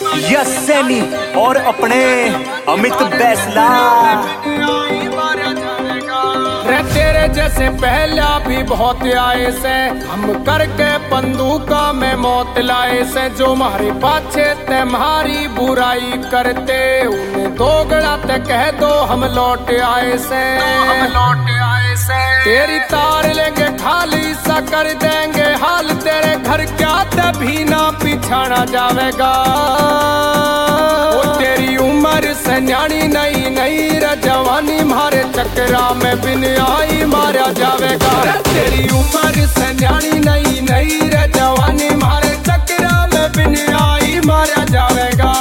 Yes Saini और अपने अमित बैसला। तेरे जैसे पहला भी बहुत आए से, हम करके बंदूका में मौत लाए से। जो मारे पाछे तुम्हारी बुराई करते, उन्हें दोगला ते कह दो हम लौट आए से। तेरी तार लेंगे खाली सा कर देंगे हाल, तेरे घर क्या तभी ना पिछाना जावेगा। तेरी उम्र से न्याणी नहीं नहीं रे जवानी, मारे चक्रा में बिन आई मारा जावेगा। तेरी उम्र से न्याणी नहीं नहीं रे जवानी, मारे चक्रा में बिन आई मारा जावेगा।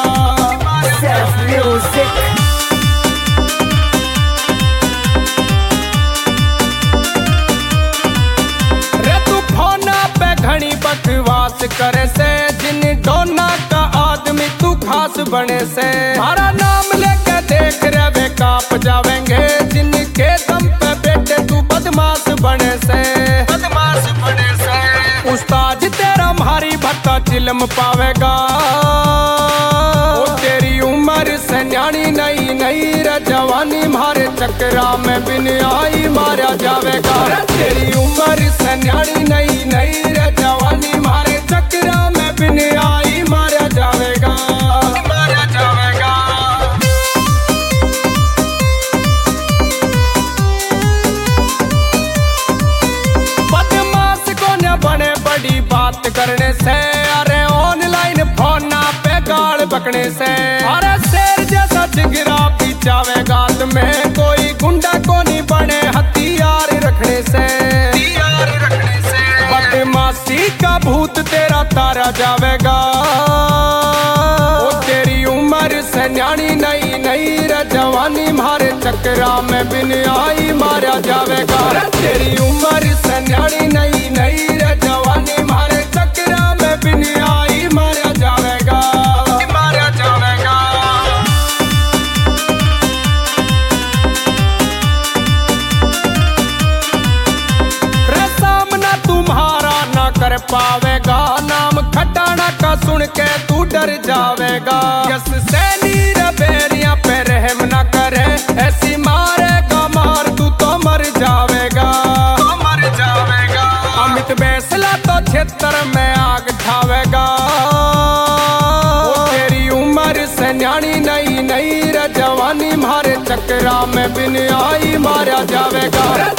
रे तू फोना पे घनी बकवास करे से, जिन डोना का आदमी तू खास बने से। हमारा नाम लेके देख रहे काप जावेंगे, जिनके दम पे बेटे तू बदमाश बने से। उस्ताद तेरा मारी भट्टा चिलम पावेगा। तेरी उम्र से न्याणी नहीं नहीं रे जवानी, मारे चक्रा में बिन आई मारा जावेगा। तेरी उम्र से न्याणी नहीं नहीं रे जवानी, मारे चक्रा में बिन आई मारा जावेगा। बने बड़ी बात करने से, अरे ऑनलाइन फोन पे गाल बकने से। अरे शेर जैसा जिगरा पिचावे गात में, कोई गुंडा को नहीं बने हथियार रखने से। बदमाशी का भूत तेरा तारा जावेगा। तेरी उम्र से न्याणी नहीं नहीं रे जवानी, मारे चक्रा में बिन आई मारा जावेगा। तेरी उम्र से न्याणी नहीं नहीं रे जवानी, मारे चक्रा में बिन आई मारा जावेगा। रे सामना तुम्हारा ना कर पावेगा, नाम खटाना का सुन के तू डर जावेगा। यस सैनी रे बेरिया पे रहम ना करे, ऐसी मारेगा मार तू तो मर जावेगा। अमित बैसला तो क्षेत्र में आग ठावेगा। तेरी उम्र से न्याणी नहीं नहीं रे जवानी, मारे चक्रा में बिन आई मारा जावेगा।